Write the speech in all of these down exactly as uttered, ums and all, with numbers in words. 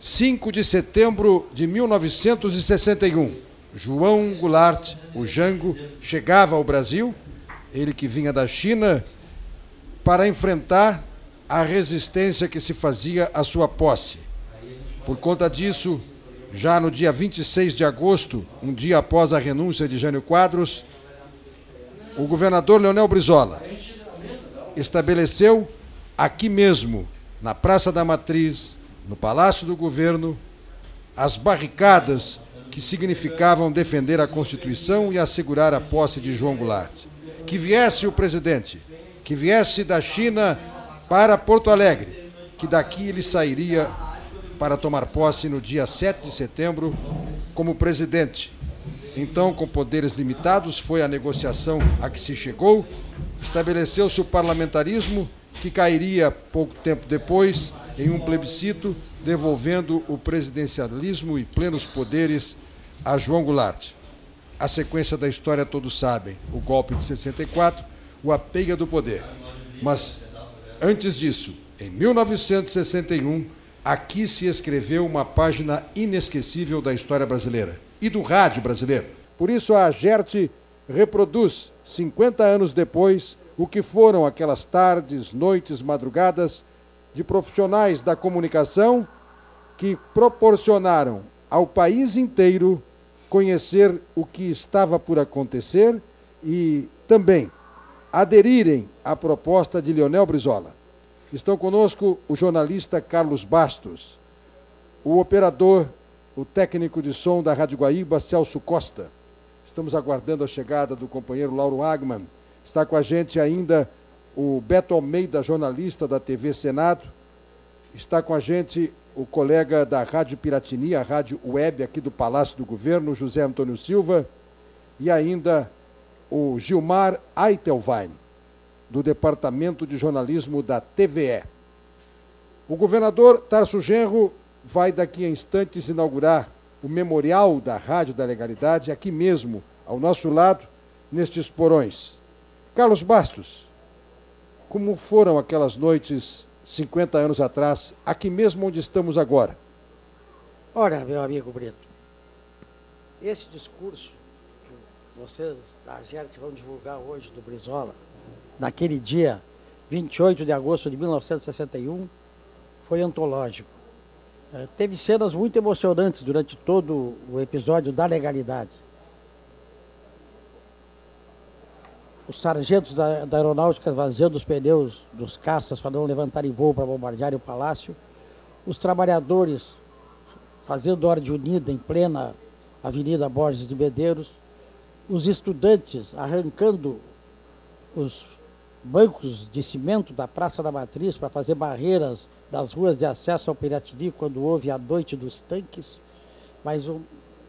cinco de setembro de mil novecentos e sessenta e um, João Goulart, o Jango, chegava ao Brasil, ele que vinha da China, para enfrentar a resistência que se fazia à sua posse. Por conta disso, já no dia vinte e seis de agosto, um dia após a renúncia de Jânio Quadros, o governador Leonel Brizola estabeleceu aqui mesmo, na Praça da Matriz, no Palácio do Governo, as barricadas que significavam defender a Constituição e assegurar a posse de João Goulart. Que viesse o presidente, que viesse da China para Porto Alegre, que daqui ele sairia para tomar posse no dia sete de setembro como presidente. Então, com poderes limitados, foi a negociação a que se chegou, estabeleceu-se o parlamentarismo, que cairia pouco tempo depois em um plebiscito, devolvendo o presidencialismo e plenos poderes a João Goulart. A sequência da história todos sabem, o golpe de sessenta e quatro, o apeiga do poder. Mas, antes disso, em mil novecentos e sessenta e um, aqui se escreveu uma página inesquecível da história brasileira e do rádio brasileiro. Por isso a Agerte reproduz, cinquenta anos depois, o que foram aquelas tardes, noites, madrugadas de profissionais da comunicação que proporcionaram ao país inteiro conhecer o que estava por acontecer e também aderirem à proposta de Leonel Brizola. Estão conosco o jornalista Carlos Bastos, o operador, o técnico de som da Rádio Guaíba, Celso Costa. Estamos aguardando a chegada do companheiro Lauro Agman. Está com a gente ainda o Beto Almeida, jornalista da T V Senado. Está com a gente o colega da Rádio Piratini, a rádio web aqui do Palácio do Governo, José Antônio Silva. E ainda o Gilmar Eitelwein, do Departamento de Jornalismo da T V E. O governador Tarso Genro vai daqui a instantes inaugurar o Memorial da Rádio da Legalidade, aqui mesmo, ao nosso lado, nestes porões. Carlos Bastos, como foram aquelas noites cinquenta anos atrás, aqui mesmo onde estamos agora? Ora, meu amigo Brito, esse discurso que vocês da Agerte vão divulgar hoje do Brizola, naquele dia vinte e oito de agosto de mil novecentos e sessenta e um, foi antológico. É, teve cenas muito emocionantes durante todo o episódio da legalidade. Os sargentos da, da aeronáutica esvaziando os pneus dos caças para não levantarem voo para bombardearem o palácio. Os trabalhadores fazendo ordem unida em plena Avenida Borges de Medeiros. Os estudantes arrancando os bancos de cimento da Praça da Matriz para fazer barreiras das ruas de acesso ao Piratini quando houve a Noite dos Tanques. Mas o, o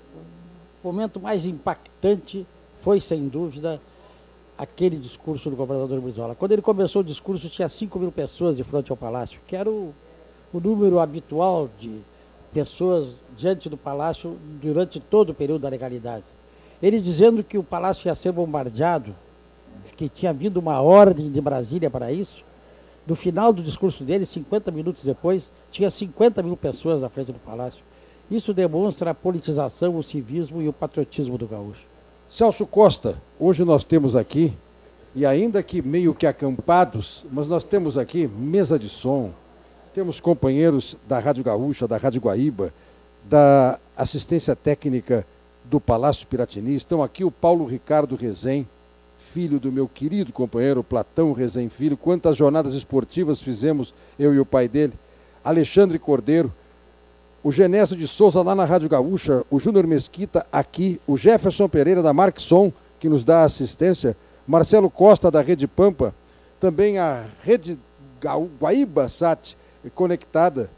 momento mais impactante foi, sem dúvida, aquele discurso do governador Brizola. Quando ele começou o discurso, tinha cinco mil pessoas de frente ao palácio, que era o, o número habitual de pessoas diante do palácio durante todo o período da legalidade. Ele dizendo que o palácio ia ser bombardeado, que tinha vindo uma ordem de Brasília para isso. No final do discurso dele, cinquenta minutos depois, tinha cinquenta mil pessoas na frente do palácio. Isso demonstra a politização, o civismo e o patriotismo do gaúcho. Celso Costa, hoje nós temos aqui, e ainda que meio que acampados, mas nós temos aqui mesa de som, temos companheiros da Rádio Gaúcha, da Rádio Guaíba, da assistência técnica do Palácio Piratini. Estão aqui o Paulo Ricardo Rezem, filho do meu querido companheiro Platão Rezem Filho. Quantas jornadas esportivas fizemos, eu e o pai dele. Alexandre Cordeiro, o Genésio de Souza lá na Rádio Gaúcha, o Júnior Mesquita aqui, o Jefferson Pereira da Markson, que nos dá assistência, Marcelo Costa da Rede Pampa, também a Rede Guaíba Sat conectada,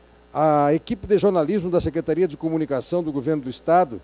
a equipe de jornalismo da Secretaria de Comunicação do Governo do Estado,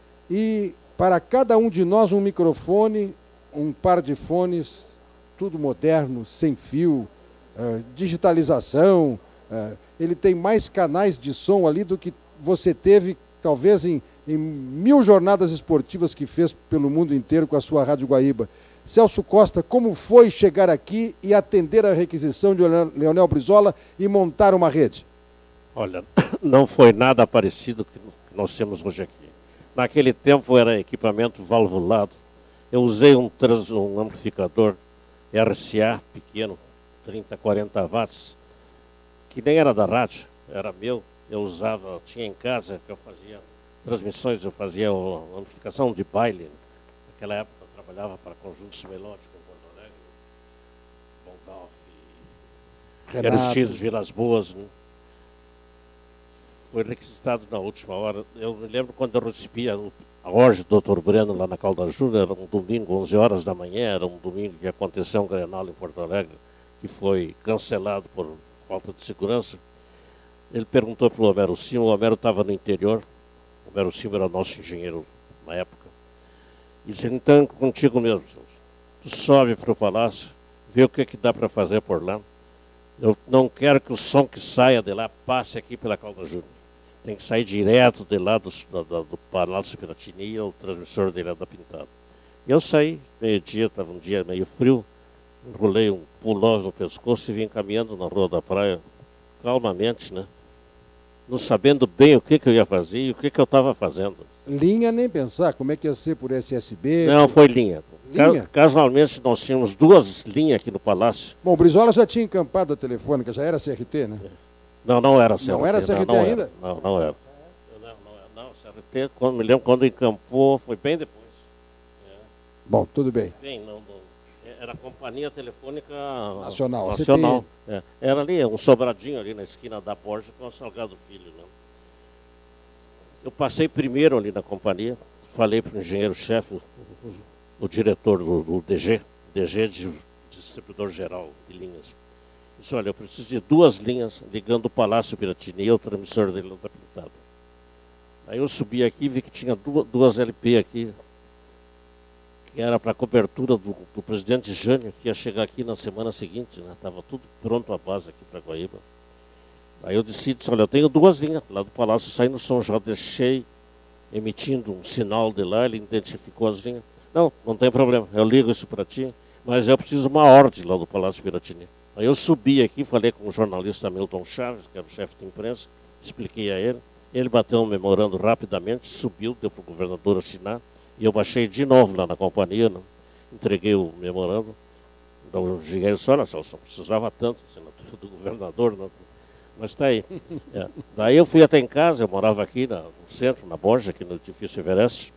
e para cada um de nós um microfone, um par de fones, tudo moderno, sem fio, uh, digitalização. Uh, ele tem mais canais de som ali do que você teve, talvez, em, em mil jornadas esportivas que fez pelo mundo inteiro com a sua Rádio Guaíba. Celso Costa, como foi chegar aqui e atender a requisição de Leonel Brizola e montar uma rede? Olha, não foi nada parecido com o que nós temos hoje aqui. Naquele tempo era equipamento valvulado. Eu usei um, trans, um amplificador R C A pequeno, trinta, quarenta watts, que nem era da rádio, era meu. Eu usava, tinha em casa, que eu fazia transmissões, eu fazia a amplificação de baile. Naquela época eu trabalhava para conjuntos melódicos em Porto Alegre, Bondalf, Aristides, Vilas Boas, né? Foi requisitado na última hora. Eu me lembro quando eu recebia a ordem do doutor Breno lá na Calda Júnior, era um domingo, onze horas da manhã, era um domingo que aconteceu um Grenal em Porto Alegre, que foi cancelado por falta de segurança. Ele perguntou para o Homero Cima, o Homero estava no interior, o Homero Cima era nosso engenheiro na época, e disse, então, contigo mesmo, tu sobe para o palácio, vê o que, que dá para fazer por lá. Eu não quero que o som que saia de lá passe aqui pela Calda Júnior. Tem que sair direto de lá do, do, do Palácio Piratini, o transmissor de lá da Pintada. E eu saí, meio-dia, estava um dia meio frio, enrolei um pullover no pescoço e vim caminhando na rua da praia, calmamente, né? Não sabendo bem o que, que eu ia fazer e o que, que eu estava fazendo. Linha nem pensar, como é que ia ser por S S B? Não, foi linha. Linha? Casualmente nós tínhamos duas linhas aqui no Palácio. Bom, o Brizola já tinha encampado a telefônica, já era C R T, né? Não, não era C R T. Não era C R T não, não ainda? Era. Não, não era. Não, não, não, C R T, quando, me lembro quando encampou, foi bem depois. É. Bom, tudo bem. Bem, não, não, era a Companhia Telefônica Nacional. Nacional. É. Era ali, um sobradinho ali na esquina da Borja com o Salgado Filho. Né? Eu passei primeiro ali na companhia, falei para o engenheiro-chefe, o, o, o diretor do, do D G, D G de distribuidor geral de linhas. Disse, olha, eu preciso de duas linhas ligando o Palácio Piratini e o transmissor dele da Pintada. Aí eu subi aqui e vi que tinha duas, duas L P aqui, que era para a cobertura do, do presidente Jânio, que ia chegar aqui na semana seguinte, né? Estava tudo pronto a base aqui para Guaíba. Aí eu decidi, olha, eu tenho duas linhas lá do Palácio saindo som, já deixei emitindo um sinal de lá, ele identificou as linhas. Não, não tem problema, eu ligo isso para ti, mas eu preciso uma ordem lá do Palácio Piratini. Aí eu subi aqui, falei com o jornalista Milton Chaves, que era o chefe de imprensa, expliquei a ele, ele bateu um memorando rapidamente, subiu, deu para o governador assinar, e eu baixei de novo lá na companhia, né? Entreguei o memorando, então o engenheiro disse, olha só, só precisava tanto, assinatura do governador, né? Mas está aí. É. Daí eu fui até em casa, eu morava aqui na, no centro, na Borja, aqui no edifício Everest.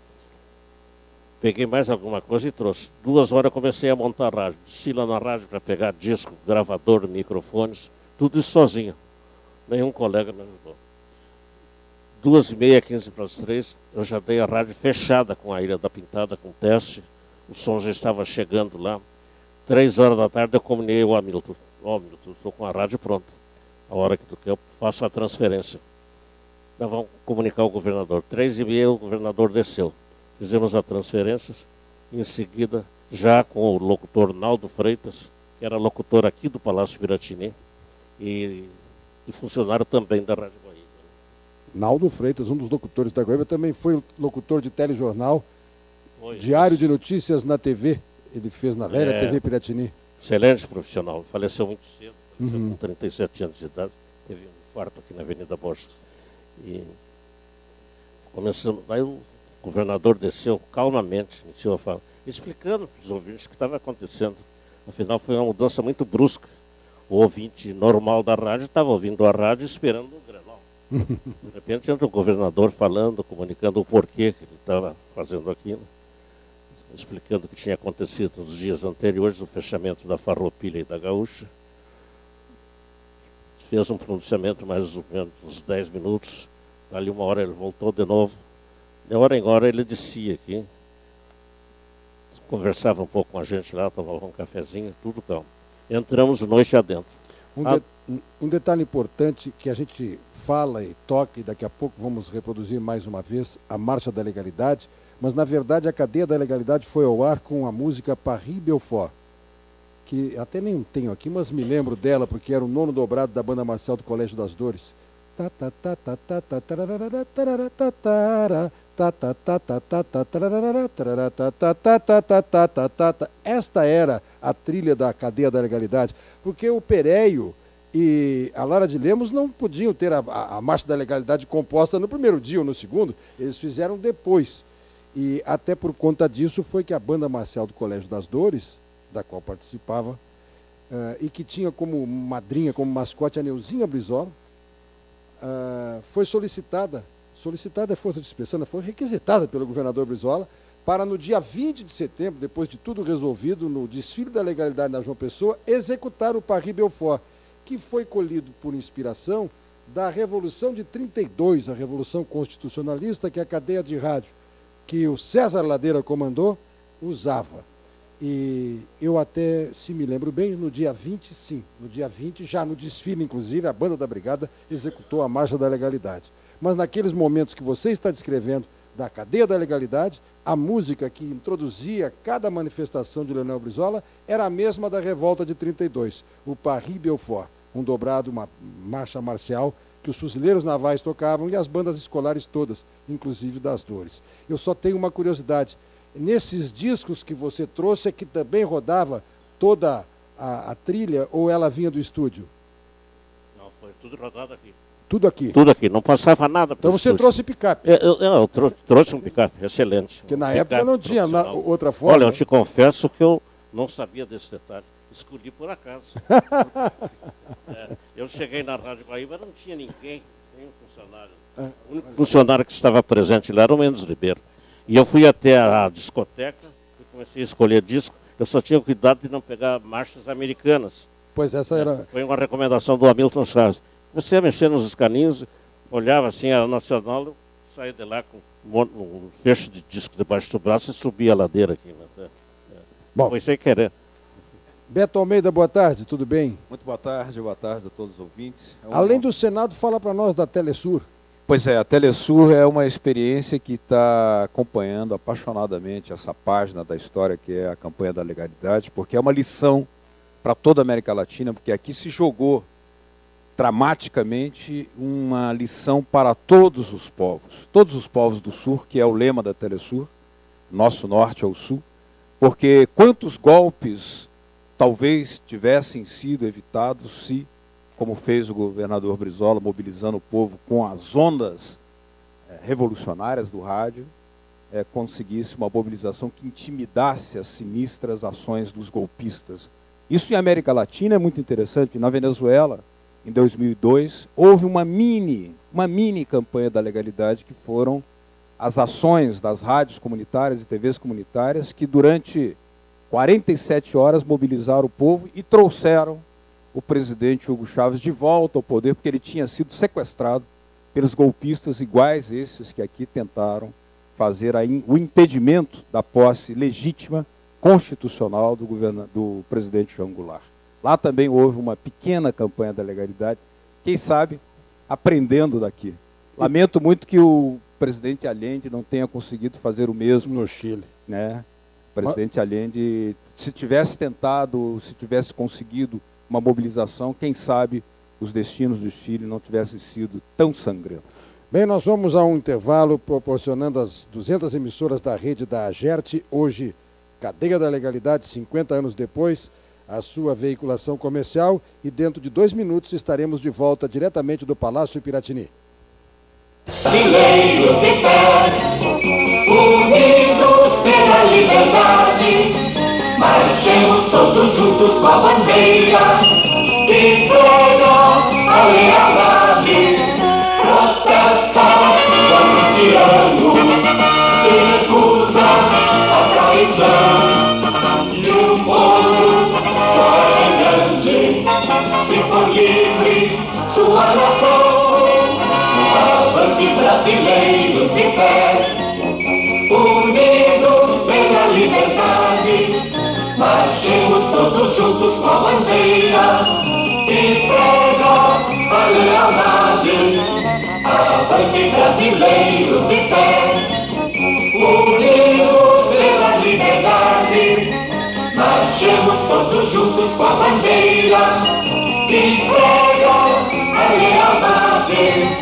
Peguei mais alguma coisa e trouxe. Duas horas eu comecei a montar a rádio. Desci lá na rádio para pegar disco, gravador, microfones, tudo isso sozinho. Nenhum colega me ajudou. Duas e meia, quinze para as três, eu já dei a rádio fechada com a Ilha da Pintada, com teste. O som já estava chegando lá. Três horas da tarde eu comuniquei o Hamilton. Ó, oh, Hamilton, estou com a rádio pronta. A hora que eu faço a transferência. Nós vamos comunicar ao governador. Três e meia o governador desceu. Fizemos a transferência. Em seguida, já com o locutor Naldo Freitas, que era locutor aqui do Palácio Piratini, e, e funcionário também da Rádio Guaíba. Naldo Freitas, um dos locutores da Guaíba, também foi locutor de telejornal, foi, Diário isso. de Notícias na T V. Ele fez na velha é, T V Piratini. Excelente profissional. Faleceu muito cedo. Uhum. Com trinta e sete anos de idade, teve um infarto aqui na Avenida Borges. E começamos, aí o governador desceu calmamente, iniciou a falar, explicando para os ouvintes o que estava acontecendo. Afinal, foi uma mudança muito brusca. O ouvinte normal da rádio estava ouvindo a rádio esperando o Grenal. De repente entra o governador falando, comunicando o porquê que ele estava fazendo aquilo, explicando o que tinha acontecido nos dias anteriores, o fechamento da Farroupilha e da Gaúcha. Fez um pronunciamento mais ou menos uns dez minutos, ali uma hora ele voltou de novo, de hora em hora ele descia aqui, conversava um pouco com a gente lá, tomava um cafezinho, tudo calmo. Entramos noite adentro. Um, de, um, um detalhe importante que a gente fala e toca, e daqui a pouco vamos reproduzir mais uma vez, a Marcha da Legalidade, mas na verdade a cadeia da legalidade foi ao ar com a música Paris Belfort, que até nem tenho aqui, mas me lembro dela, porque era o nono dobrado da banda marcial do Colégio das Dores. Esta era a trilha da cadeia da legalidade, porque o Pereio e a Lara de Lemos não podiam ter a, a, a Marcha da Legalidade composta no primeiro dia ou no segundo, eles fizeram depois. E até por conta disso foi que a Banda Marcial do Colégio das Dores, da qual participava, uh, e que tinha como madrinha, como mascote a Neuzinha Brizola, uh, foi solicitada, solicitada é força de expressão, foi requisitada pelo governador Brizola, para no dia vinte de setembro, depois de tudo resolvido, no desfile da legalidade na João Pessoa, executar o Parry Belfort, que foi colhido por inspiração da Revolução de trinta e dois, a Revolução Constitucionalista, que a cadeia de rádio que o César Ladeira comandou, usava. E eu até, se me lembro bem, no dia vinte, sim, no dia vinte, já no desfile, inclusive, a Banda da Brigada executou a Marcha da Legalidade. Mas naqueles momentos que você está descrevendo da cadeia da legalidade, a música que introduzia cada manifestação de Leonel Brizola era a mesma da Revolta de trinta e dois, o Parry Belfort, um dobrado, uma marcha marcial que os fuzileiros navais tocavam e as bandas escolares todas, inclusive das Dores. Eu só tenho uma curiosidade, nesses discos que você trouxe é que também rodava toda a, a trilha ou ela vinha do estúdio? Não, foi tudo rodado aqui. Tudo aqui? Tudo aqui, não passava nada. Então você estúdio. trouxe picape? Eu, eu, eu trou trouxe um picape, excelente. Porque na um época não tinha na, outra forma. Olha, eu te confesso que eu não sabia desse detalhe. Escolhi por acaso. é, eu cheguei na Rádio Guaíba, não tinha ninguém, nenhum funcionário. O único funcionário que estava presente lá era o Mendes Ribeiro. E eu fui até a discoteca e comecei a escolher disco. Eu só tinha cuidado de não pegar marchas americanas. Pois essa era... Foi uma recomendação do Hamilton Chaves. Você ia mexer nos escaninhos, olhava assim a Nacional, eu saía de lá com um fecho de disco debaixo do braço e subia a ladeira aqui. Né? É. Bom, foi sem querer. Beto Almeida, boa tarde, tudo bem? Muito boa tarde, boa tarde a todos os ouvintes. É um... Além do Senado, fala para nós da Telesur. Pois é, a Telesur é uma experiência que está acompanhando apaixonadamente essa página da história que é a campanha da legalidade, porque é uma lição para toda a América Latina, porque aqui se jogou dramaticamente uma lição para todos os povos, todos os povos do Sul, que é o lema da Telesur, nosso norte ao sul, porque quantos golpes talvez tivessem sido evitados se, como fez o governador Brizola, mobilizando o povo com as ondas é, revolucionárias do rádio, é, conseguisse uma mobilização que intimidasse as sinistras ações dos golpistas. Isso em América Latina é muito interessante. Na Venezuela, em dois mil e dois, houve uma mini, uma mini campanha da legalidade que foram as ações das rádios comunitárias e T Vs comunitárias que durante quarenta e sete horas mobilizaram o povo e trouxeram o presidente Hugo Chávez de volta ao poder, porque ele tinha sido sequestrado pelos golpistas iguais esses que aqui tentaram fazer a in, o impedimento da posse legítima, constitucional do, governo, do presidente João Goulart. Lá também houve uma pequena campanha da legalidade, quem sabe aprendendo daqui. Lamento muito que o presidente Allende não tenha conseguido fazer o mesmo no Chile, né? O presidente Allende, se tivesse tentado, se tivesse conseguido uma mobilização, quem sabe os destinos do Chile não tivessem sido tão sangrentos. Bem, nós vamos a um intervalo proporcionando as duzentas emissoras da rede da Agerte, hoje cadeia da legalidade, cinquenta anos depois, a sua veiculação comercial, e dentro de dois minutos estaremos de volta diretamente do Palácio Piratini. Brasileiros de pé, unidos pela liberdade, marchemos todos juntos com a bandeira que prega a lealdade, protesta contra o tirano que recusa a traição, e o povo só é grande se for livre sua nação. Avante, brasileiros de pé, unidos pela liberdade, marchemos todos juntos com a bandeira que prega a lealdade. Avante, brasileiros de pé, unidos pela liberdade, marchemos todos juntos com a bandeira que prega a lealdade.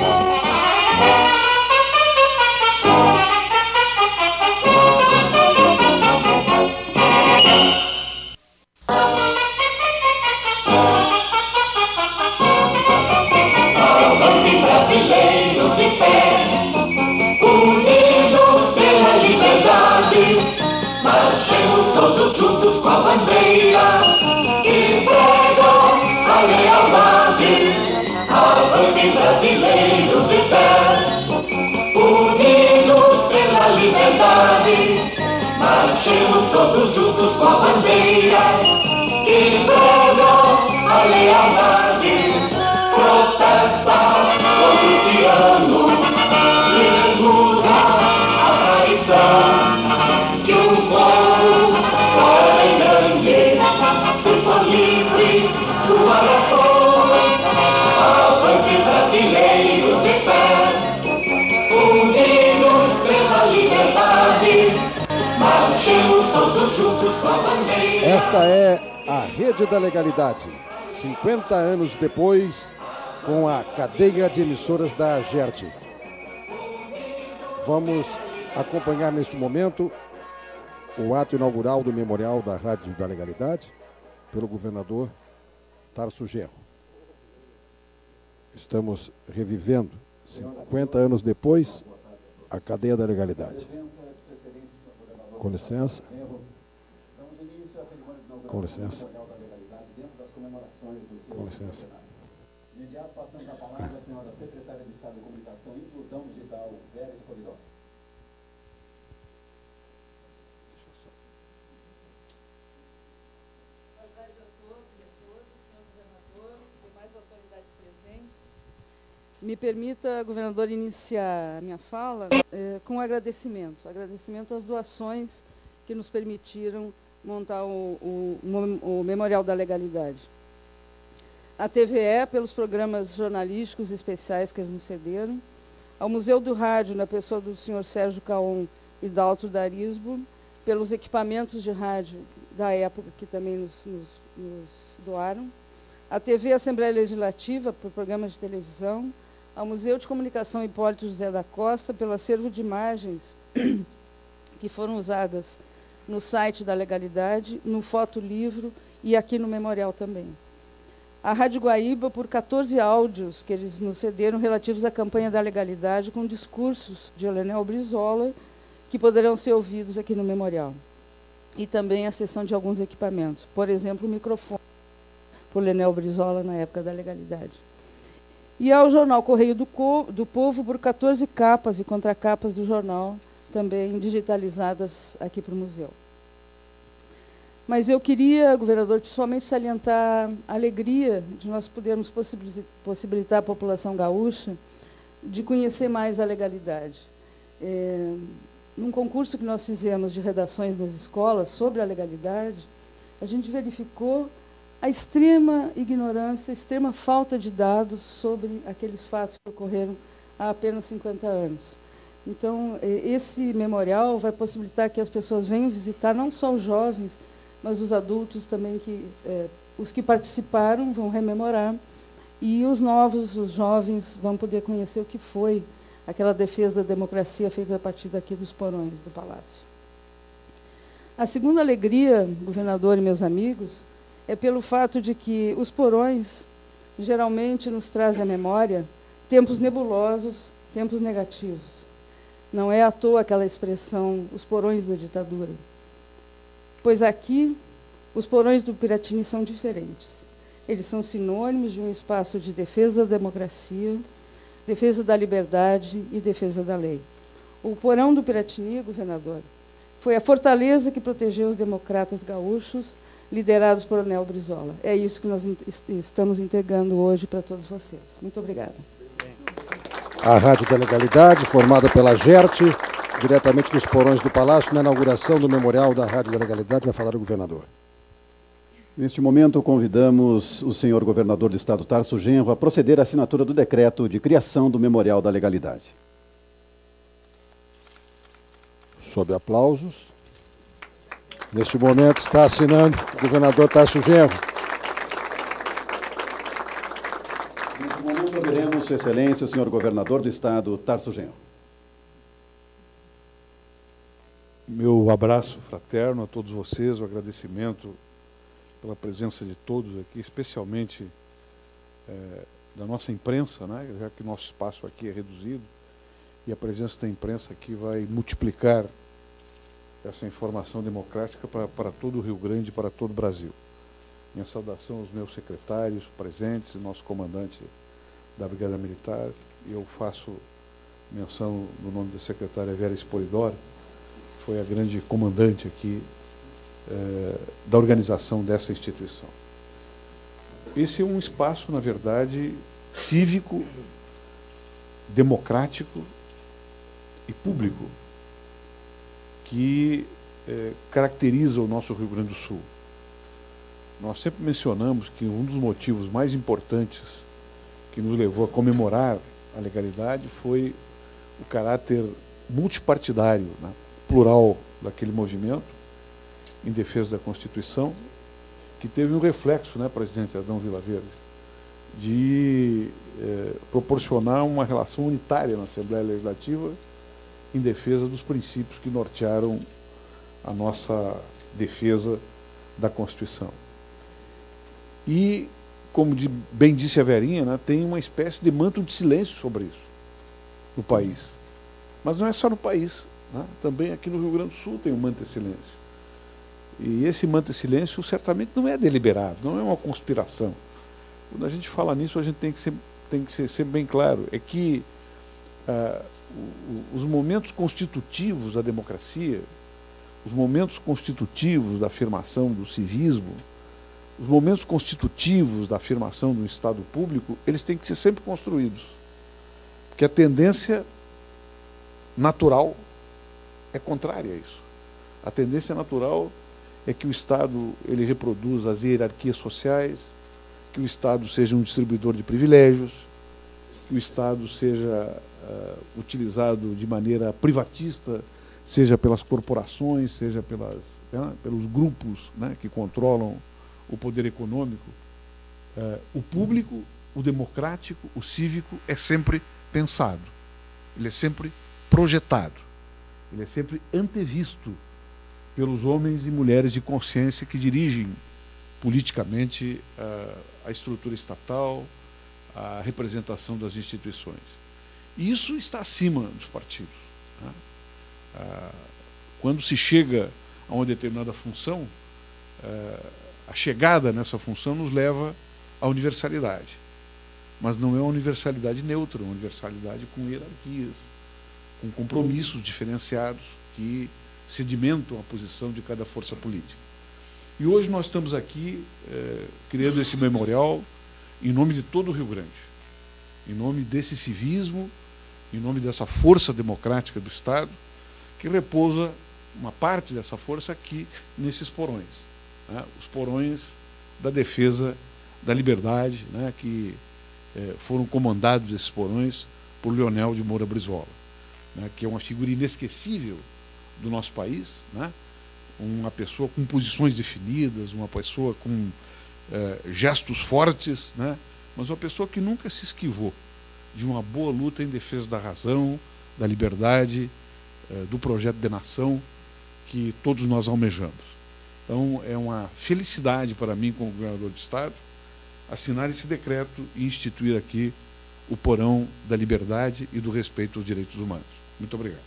todos juntos com a bandeira que prega a lealdade, protesta contra o tirano e recusa a traição. Que o povo só é grande se for livre sua nação. Avante brasileiros de pé, unidos pela liberdade, marchemos todos juntos com a bandeira. Esta é a Rede da Legalidade, cinquenta anos depois, com a cadeia de emissoras da AGERT. Vamos acompanhar neste momento o ato inaugural do Memorial da Rádio da Legalidade pelo governador Tarso Genro. Estamos revivendo, cinquenta anos depois, a cadeia da legalidade. Com licença. Com licença. Com licença. Imediato passamos a palavra à senhora secretária de Estado de Comunicação e Inclusão Digital, Vera Escolidó. Boa tarde a todos e a todas, senhor governador, demais autoridades presentes. Me permita, governador, iniciar a minha fala eh, com um agradecimento. Agradecimento às doações que nos permitiram montar o, o, o Memorial da Legalidade. A T V E, pelos programas jornalísticos especiais que eles nos cederam, ao Museu do Rádio, na pessoa do senhor Sérgio Caon e Daltro Darisbo, pelos equipamentos de rádio da época que também nos, nos, nos doaram, a T V Assembleia Legislativa, por programas de televisão, ao Museu de Comunicação Hipólito José da Costa, pelo acervo de imagens que foram usadas no site da Legalidade, no fotolivro e aqui no memorial também. A Rádio Guaíba, por quatorze áudios que eles nos cederam relativos à campanha da legalidade, com discursos de Leonel Brizola, que poderão ser ouvidos aqui no memorial. E também a cessão de alguns equipamentos, por exemplo, o microfone, por Leonel Brizola, na época da legalidade. E ao jornal Correio do, Co do Povo, por quatorze capas e contracapas do jornal, também digitalizadas aqui para o museu. Mas eu queria, governador, pessoalmente salientar a alegria de nós podermos possibilitar à população gaúcha de conhecer mais a legalidade. É, num concurso que nós fizemos de redações nas escolas sobre a legalidade, a gente verificou a extrema ignorância, a extrema falta de dados sobre aqueles fatos que ocorreram há apenas cinquenta anos. Então, esse memorial vai possibilitar que as pessoas venham visitar, não só os jovens, mas os adultos também, que eh, os que participaram vão rememorar, e os novos, os jovens, vão poder conhecer o que foi aquela defesa da democracia feita a partir daqui dos porões do Palácio. A segunda alegria, governador e meus amigos, é pelo fato de que os porões geralmente nos trazem à memória tempos nebulosos, tempos negativos. Não é à toa aquela expressão, os porões da ditadura. Pois aqui, os porões do Piratini são diferentes. Eles são sinônimos de um espaço de defesa da democracia, defesa da liberdade e defesa da lei. O porão do Piratini, governador, foi a fortaleza que protegeu os democratas gaúchos, liderados por Leonel Brizola. É isso que nós estamos entregando hoje para todos vocês. Muito obrigada. A Rádio da Legalidade, formada pela AGERT, diretamente dos porões do Palácio, na inauguração do Memorial da Rádio da Legalidade, vai falar o governador. Neste momento, convidamos o senhor governador do Estado, Tarso Genro, a proceder à assinatura do decreto de criação do Memorial da Legalidade. Sob aplausos. Neste momento está assinando o governador Tarso Genro. Neste momento, ouviremos Sua Excelência, o senhor governador do Estado, Tarso Genro. Meu abraço fraterno a todos vocês, o agradecimento pela presença de todos aqui, especialmente é, da nossa imprensa, né, já que o nosso espaço aqui é reduzido, e a presença da imprensa aqui vai multiplicar essa informação democrática para, para todo o Rio Grande e para todo o Brasil. Minha saudação aos meus secretários presentes, nosso comandante da Brigada Militar, e eu faço menção no nome da secretária Vera Espolidora, foi a grande comandante aqui eh, da organização dessa instituição. Esse é um espaço, na verdade, cívico, democrático e público que eh, caracteriza o nosso Rio Grande do Sul. Nós sempre mencionamos que um dos motivos mais importantes que nos levou a comemorar a legalidade foi o caráter multipartidário, né, plural daquele movimento em defesa da Constituição, que teve um reflexo, né, presidente Adão Vilaverde, de eh, proporcionar uma relação unitária na Assembleia Legislativa em defesa dos princípios que nortearam a nossa defesa da Constituição. E, como de, bem disse a Verinha, né, tem uma espécie de manto de silêncio sobre isso no país. Mas não é só no país, né? Também aqui no Rio Grande do Sul tem um manto de silêncio. E esse manto de silêncio certamente não é deliberado, não é uma conspiração. Quando a gente fala nisso, a gente tem que ser, tem que ser, ser bem claro, é que ah, o, os momentos constitutivos da democracia, os momentos constitutivos da afirmação do civismo, os momentos constitutivos da afirmação do Estado público, eles têm que ser sempre construídos. Porque a tendência natural é contrária a isso. A tendência natural é que o Estado ele reproduza as hierarquias sociais, que o Estado seja um distribuidor de privilégios, que o Estado seja uh, utilizado de maneira privatista, seja pelas corporações, seja pelas, né, pelos grupos, né, que controlam o poder econômico. Uh, o público, o democrático, o cívico é sempre pensado, ele é sempre projetado, ele é sempre antevisto pelos homens e mulheres de consciência que dirigem politicamente uh, a estrutura estatal, a representação das instituições. E isso está acima dos partidos, né? Uh, quando se chega a uma determinada função, uh, a chegada nessa função nos leva à universalidade. Mas não é uma universalidade neutra, é uma universalidade com hierarquias, com compromissos diferenciados que sedimentam a posição de cada força política. E hoje nós estamos aqui eh, criando esse memorial em nome de todo o Rio Grande, em nome desse civismo, em nome dessa força democrática do Estado, que repousa uma parte dessa força aqui nesses porões, né? Os porões da defesa da liberdade, né? Que eh, foram comandados esses porões por Leonel de Moura Brizola, né? Que é uma figura inesquecível do nosso país, né? Uma pessoa com posições definidas, uma pessoa com eh, gestos fortes, né? Mas uma pessoa que nunca se esquivou de uma boa luta em defesa da razão, da liberdade, eh, do projeto de nação que todos nós almejamos. Então é uma felicidade para mim, como governador do Estado, assinar esse decreto e instituir aqui o porão da liberdade e do respeito aos direitos humanos. Muito obrigado.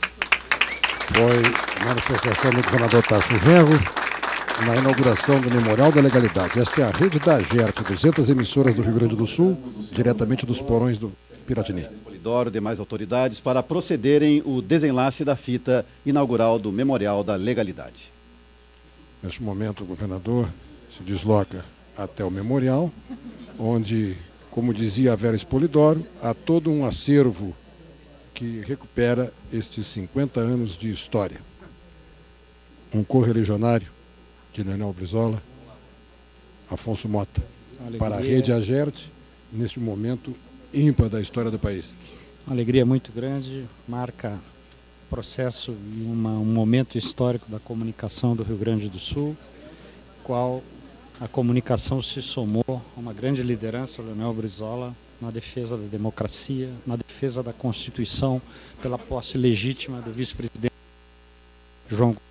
Foi manifestação do governador Tasso Genro na inauguração do Memorial da Legalidade. Esta é a rede da AGERT, duzentas emissoras do Rio Grande do Sul, diretamente dos porões do Piratini. Polidoro e demais autoridades para procederem o desenlace da fita inaugural do Memorial da Legalidade. Neste momento, o governador se desloca até o memorial, onde, como dizia a Vera Spolidoro, há todo um acervo que recupera estes cinquenta anos de história. Um correligionário de Leonel Brizola, Afonso Mota, alegria, para a rede AGERT, neste momento ímpar da história do país. Uma alegria muito grande, marca processo e uma, um momento histórico da comunicação do Rio Grande do Sul, qual a comunicação se somou a uma grande liderança, Leonel Brizola, na defesa da democracia, na defesa da Constituição, pela posse legítima do vice-presidente João